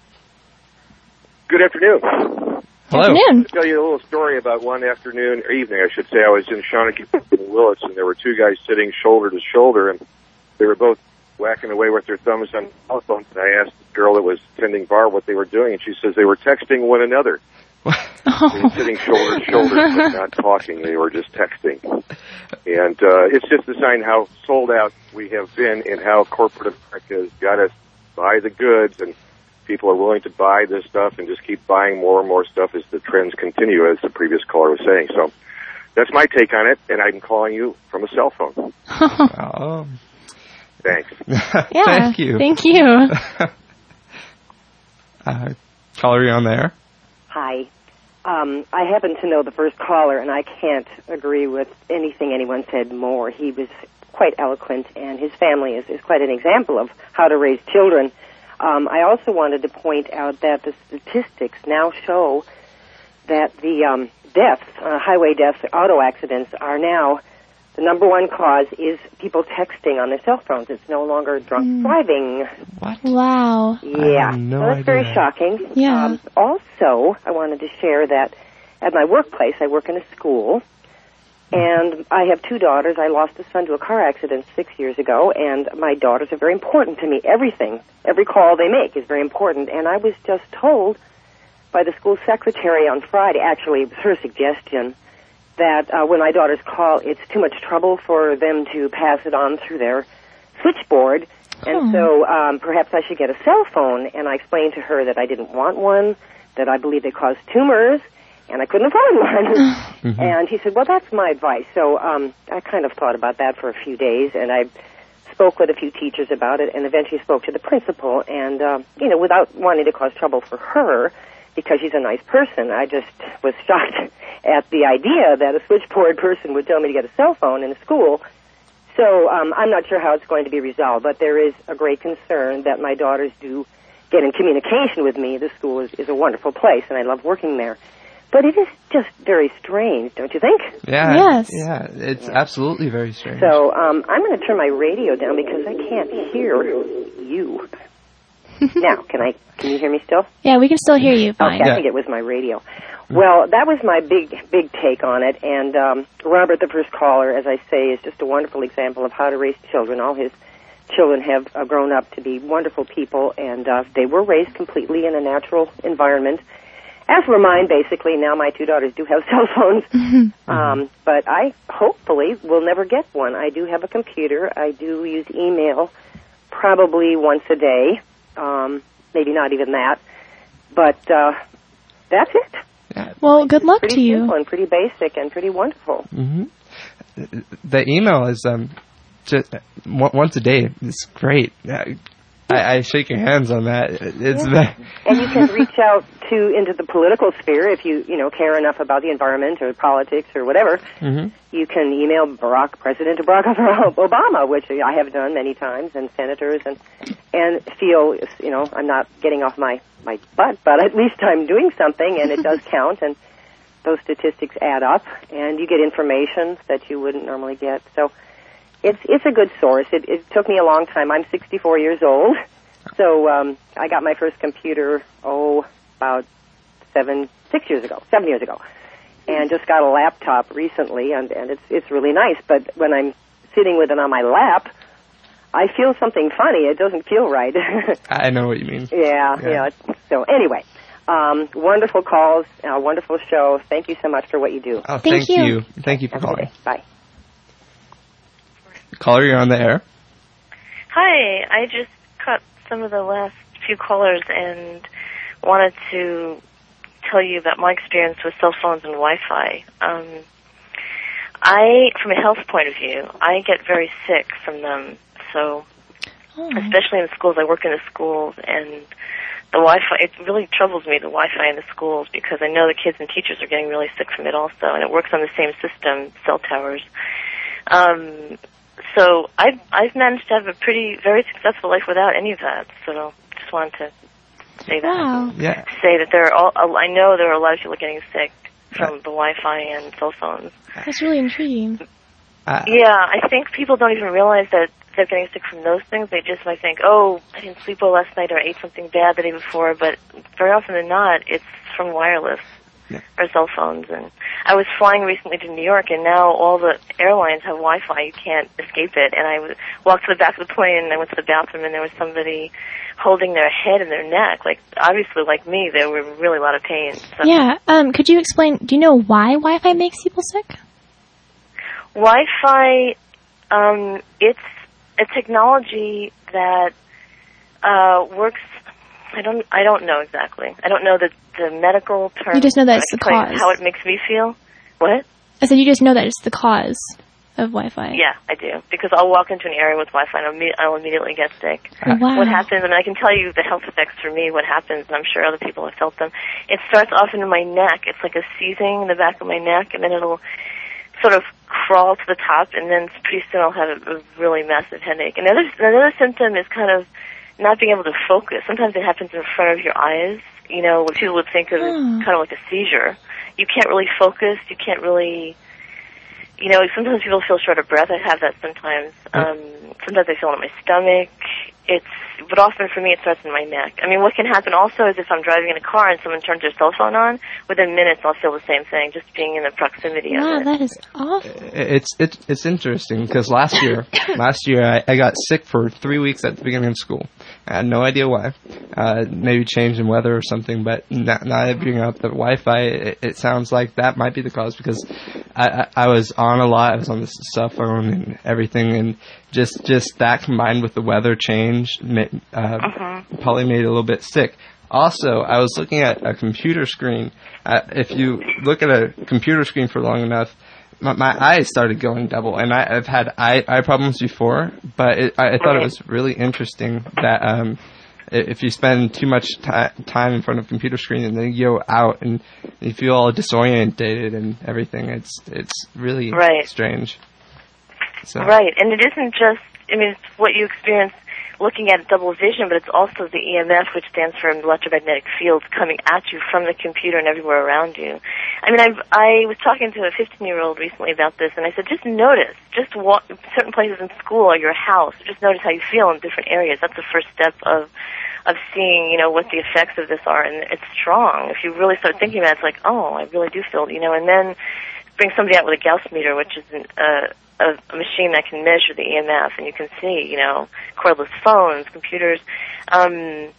Good afternoon. Hello. Afternoon. I'll tell you a little story about one afternoon, or evening, I should say. I was in Shawnee in Willits, and there were two guys sitting shoulder to shoulder, and they were both whacking away with their thumbs on the telephone. And I asked the girl that was tending bar what they were doing, and she says they were texting one another. They were sitting shoulder to shoulder, but not talking. They were just texting. And it's just a sign how sold out we have been and how corporate America has got us buy the goods, and people are willing to buy this stuff and just keep buying more and more stuff as the trends continue, as the previous caller was saying. So that's my take on it, and I'm calling you from a cell phone. Oh. Thanks. Yeah. Thank you. Thank you. Caller, you're on the air. Hi. I happen to know the first caller, and I can't agree with anything anyone said more. He was quite eloquent, and his family is quite an example of how to raise children. I also wanted to point out that the statistics now show that the deaths, highway deaths, auto accidents are now, the number one cause is people texting on their cell phones. It's no longer drunk driving. What? Wow. Yeah. I had no so that's very idea. shocking. Yeah. Also, I wanted to share that at my workplace, I work in a school, and I have two daughters. I lost a son to a car accident 6 years ago, and my daughters are very important to me. Everything, every call they make is very important. And I was just told by the school secretary on Friday, actually it was her suggestion, that when my daughters call, it's too much trouble for them to pass it on through their switchboard. And so perhaps I should get a cell phone. And I explained to her that I didn't want one, that I believe they cause tumors, and I couldn't afford one. Mm-hmm. And he said, well, that's my advice. So I kind of thought about that for a few days, and I spoke with a few teachers about it, and eventually spoke to the principal. And, without wanting to cause trouble for her, because she's a nice person, I just was shocked at the idea that a switchboard person would tell me to get a cell phone in a school. So I'm not sure how it's going to be resolved, but there is a great concern that my daughters do get in communication with me. The school is a wonderful place, and I love working there. But it is just very strange, don't you think? Yeah. Yes. Yeah, it's absolutely very strange. So I'm going to turn my radio down because I can't hear you. Now, can you hear me still? Yeah, we can still hear you fine. Okay, I think it was my radio. Well, that was my big take on it. And Robert, the first caller, as I say, is just a wonderful example of how to raise children. All his children have grown up to be wonderful people, and they were raised completely in a natural environment. As were mine, basically. Now my two daughters do have cell phones. But I hopefully will never get one. I do have a computer. I do use email probably once a day. Maybe not even that. But that's it. Yeah. Well, good luck Pretty to you. simple and pretty basic and pretty wonderful. Mm-hmm. The email is just once a day. It's great. I shake your hands on that. It's that. And you can reach out into the political sphere if you care enough about the environment or politics or whatever. Mm-hmm. You can email President Barack Obama, which I have done many times, and senators, and feel I'm not getting off my butt, but at least I'm doing something, and it does count, and those statistics add up, and you get information that you wouldn't normally get. So it's a good source. It took me a long time. I'm 64 years old, so I got my first computer about 7 years ago, and just got a laptop recently, and it's really nice. But when I'm sitting with it on my lap, I feel something funny. It doesn't feel right. I know what you mean. Yeah. So anyway, wonderful calls, wonderful show. Thank you so much for what you do. Oh, thank you. Thank you for calling. Bye. Caller, you're on the air. Hi, I just caught some of the last few callers and wanted to tell you about my experience with cell phones and Wi-Fi. From a health point of view, I get very sick from them. So, especially in the schools, I work in the schools, and the Wi-Fi, it really troubles me, the Wi-Fi in the schools, because I know the kids and teachers are getting really sick from it also, and it works on the same system, cell towers. So I've managed to have a very successful life without any of that. So just wanted to say that. Wow. Yeah. Say that I know there are a lot of people getting sick from the Wi-Fi and cell phones. That's really intriguing. Yeah, I think people don't even realize that they're getting sick from those things. They just might think, I didn't sleep well last night or I ate something bad the day before, but very often than not, it's from wireless or cell phones. And I was flying recently to New York, and now all the airlines have Wi-Fi. You can't escape it. And I walked to the back of the plane, and I went to the bathroom, and there was somebody holding their head and their neck. Obviously, like me, they were in really a lot of pain. So. Yeah, could you explain, do you know why Wi-Fi makes people sick? Wi-Fi, it's a technology that works. I don't know exactly. I don't know the medical term. You just know that it's the cause. How it makes me feel. What? I said you just know that it's the cause of Wi-Fi. Yeah, I do. Because I'll walk into an area with Wi-Fi and I'll immediately get sick. Wow. What happens, and I can tell you the health effects for me, what happens, and I'm sure other people have felt them. It starts off in my neck. It's like a seizing in the back of my neck, and then it'll sort of crawl to the top, and then pretty soon I'll have a really massive headache. And another symptom is kind of not being able to focus. Sometimes it happens in front of your eyes, what people would think of as kind of like a seizure. You can't really focus. You can't really, sometimes people feel short of breath. I have that sometimes. Sometimes I feel it in my stomach. But often for me it starts in my neck. I mean, what can happen also is if I'm driving in a car and someone turns their cell phone on, within minutes I'll feel the same thing, just being in the proximity of it. Wow, that is awful. It's interesting because last year I got sick for 3 weeks at the beginning of school. I had no idea why. Maybe change in weather or something, but now that I bring up the Wi-Fi, it sounds like that might be the cause because I was on a lot. I was on the cell phone and everything, and just that combined with the weather change probably made it a little bit sick. Also, I was looking at a computer screen. If you look at a computer screen for long enough, my eyes started going double, and I've had eye problems before, but I thought it was really interesting that if you spend too much time in front of a computer screen and then you go out and you feel all disorientated and everything, it's really strange. So. Right, and it isn't just, it's what you experience looking at double vision, but it's also the EMF, which stands for electromagnetic fields, coming at you from the computer and everywhere around you. I was talking to a 15-year-old recently about this, and I said, just notice, just walk certain places in school or your house, just notice how you feel in different areas. That's the first step of seeing, what the effects of this are, and it's strong. If you really start thinking about it, it's like, I really do feel, and then bring somebody out with a Gauss meter, which is a machine that can measure the EMF, and you can see, cordless phones, computers. The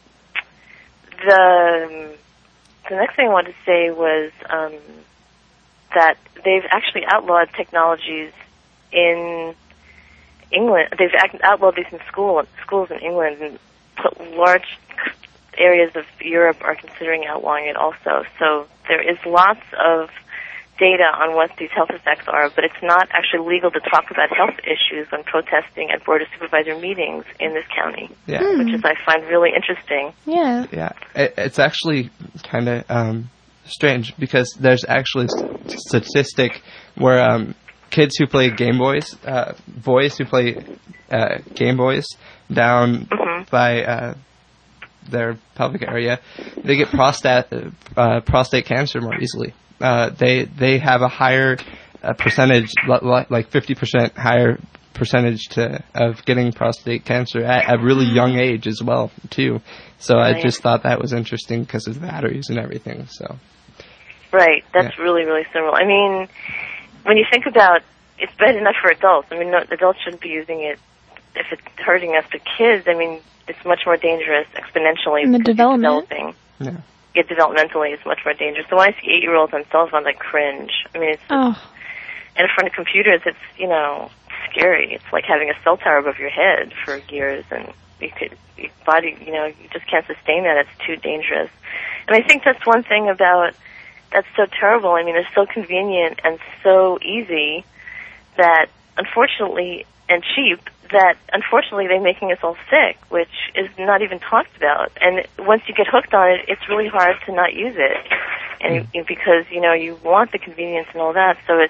next thing I wanted to say was that they've actually outlawed technologies in England. They've outlawed these in schools in England, and large areas of Europe are considering outlawing it also. So there is lots of data on what these health effects are, but it's not actually legal to talk about health issues when protesting at Board of Supervisor meetings in this county, which is I find really interesting. Yeah. Yeah, it's actually kind of strange because there's actually a statistic where kids who play Game Boys, boys who play Game Boys down by their public area, they get prostate cancer more easily. They have a higher percentage, like 50% higher percentage of getting prostate cancer at a really young age as well, too. So I just thought that was interesting because of the batteries and everything. So. Right, that's really, really similar. I mean, when you think about it's bad enough for adults. I mean, no, adults shouldn't be using it if it's hurting us. But kids, I mean, it's much more dangerous exponentially. In the development. Yeah, developmentally, it's much more dangerous. So when I see 8-year-olds on cell phones, I cringe. I mean, it's and in front of computers, it's scary. It's like having a cell tower above your head for years, and your body, you just can't sustain that. It's too dangerous. And I think that's one thing about that's so terrible. I mean, it's so convenient and so easy that unfortunately, and cheap, that unfortunately they're making us all sick, which is not even talked about. And once you get hooked on it, it's really hard to not use it. And because, you want the convenience and all that. So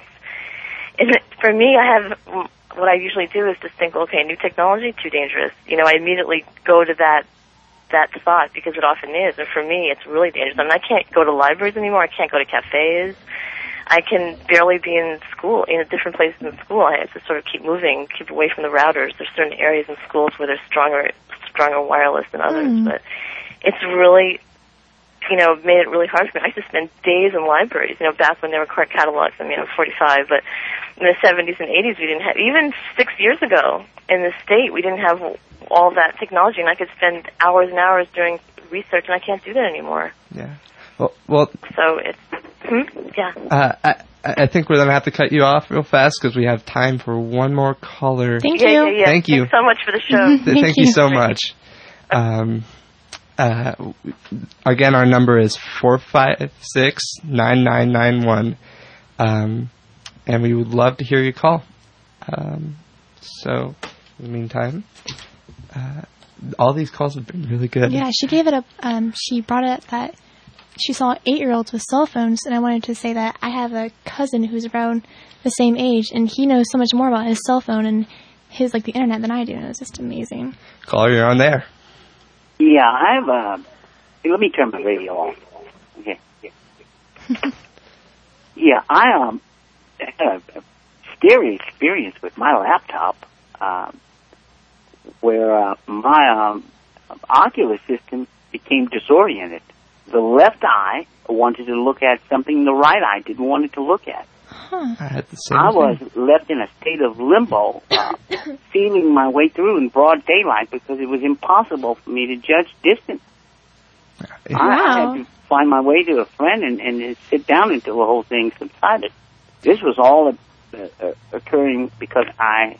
for me, what I usually do is just think, okay, new technology, too dangerous. I immediately go to that thought because it often is. And for me, it's really dangerous. I mean, I can't go to libraries anymore. I can't go to cafes. I can barely be in school, in different places in school. I have to sort of keep moving, keep away from the routers. There's certain areas in schools where there's stronger wireless than others. But it's really, made it really hard for me. I used to spend days in libraries, back when there were card catalogs. I mean, I'm 45, but in the 70s and 80s, we didn't have, even 6 years ago in the state, we didn't have all that technology, and I could spend hours and hours doing research, and I can't do that anymore. Yeah. Well. So it's, yeah. I think we're going to have to cut you off real fast because we have time for one more caller. Thank you. Yeah. Thank you. Thanks so much for the show. Thank you so much. Again, our number is 456-9991, and we would love to hear your call. So, in the meantime, all these calls have been really good. Yeah, she gave it up. She brought it that she saw 8-year-olds with cell phones, and I wanted to say that I have a cousin who's around the same age, and he knows so much more about his cell phone and his, the internet than I do, and it's just amazing. Caller, you're on there. Yeah, I have let me turn my radio off. Okay. Yeah, I had a scary experience with my laptop, where my ocular system became disoriented. The left eye wanted to look at something the right eye didn't want it to look at. Huh. I had the same I thing. was left in a state of limbo, feeling my way through in broad daylight because it was impossible for me to judge distance. Yeah. I had to find my way to a friend and sit down until the whole thing subsided. This was all occurring because I,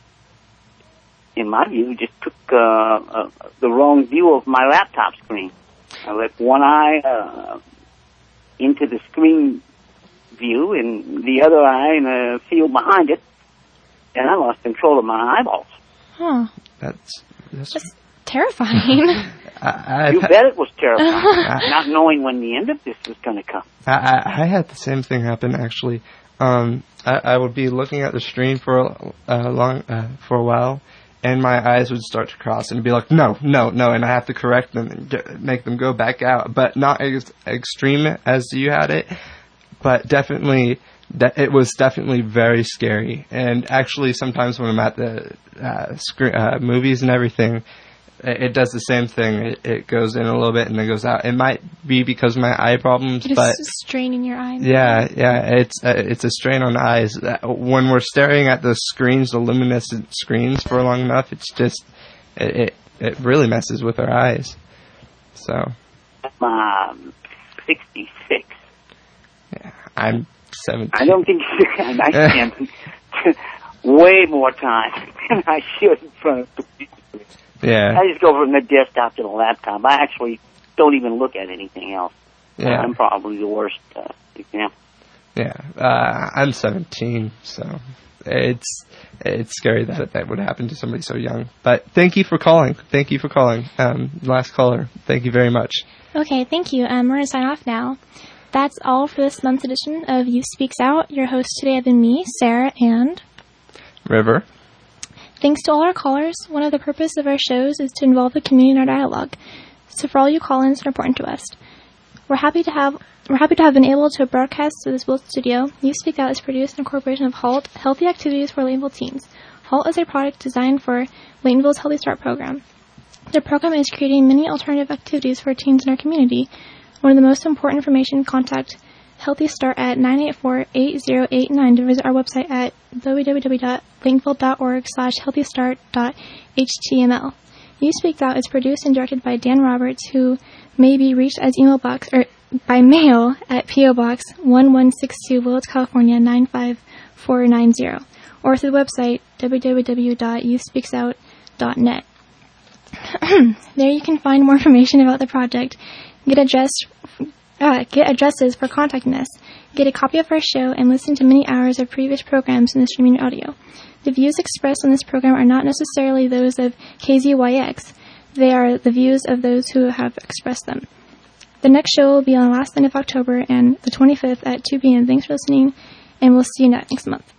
in my view, just took the wrong view of my laptop screen. I let one eye into the screen view and the other eye in a field behind it, and I lost control of my eyeballs. Huh. That's terrifying. You bet it was terrifying, not knowing when the end of this was going to come. I had the same thing happen, actually. I would be looking at the screen for a while, and my eyes would start to cross and be like, no, and I have to correct them and make them go back out. But not as extreme as you had it, but definitely, it was definitely very scary. And actually, sometimes when I'm at the movies and everything, it does the same thing. It goes in a little bit and then goes out. It might be because of my eye problems, but it's straining your eyes. Yeah, it's a strain on the eyes. When we're staring at the screens, the luminescent screens for long enough, it's just it really messes with our eyes. So, 66. Yeah, I'm 17. I don't think I spend way more time than I should in front of computers. Yeah. I just go from the desktop to the laptop. I actually don't even look at anything else. Yeah. I'm probably the worst example. Yeah, I'm 17, so it's scary that would happen to somebody so young. But thank you for calling. Last caller, thank you very much. Okay, thank you. We're going to sign off now. That's all for this month's edition of Youth Speaks Out. Your hosts today have been me, Sarah, and River. Thanks to all our callers. One of the purposes of our shows is to involve the community in our dialogue. So for all you call-ins, they're important to us. We're happy to have been able to broadcast to this Wilson studio. Youth Speak Out is produced in cooperation of HALT, Healthy Activities for Laytonville Teens. HALT is a product designed for Laytonville's Healthy Start program. The program is creating many alternative activities for teens in our community. One of the most important information, contact Healthy Start at 984-8089 to visit our website at www.laytonville.org/healthystart.html. Youth Speaks Out is produced and directed by Dan Roberts, who may be reached as by mail at P.O. Box 1162, Willits, California 95490, or through the website www.youthspeaksout.net. There you can find more information about the project, get addresses for contacting us, get a copy of our show, and listen to many hours of previous programs in the streaming audio. The views expressed on this program are not necessarily those of KZYX. They are the views of those who have expressed them. The next show will be on the last night of October and the 25th at 2 p.m. Thanks for listening, and we'll see you next month.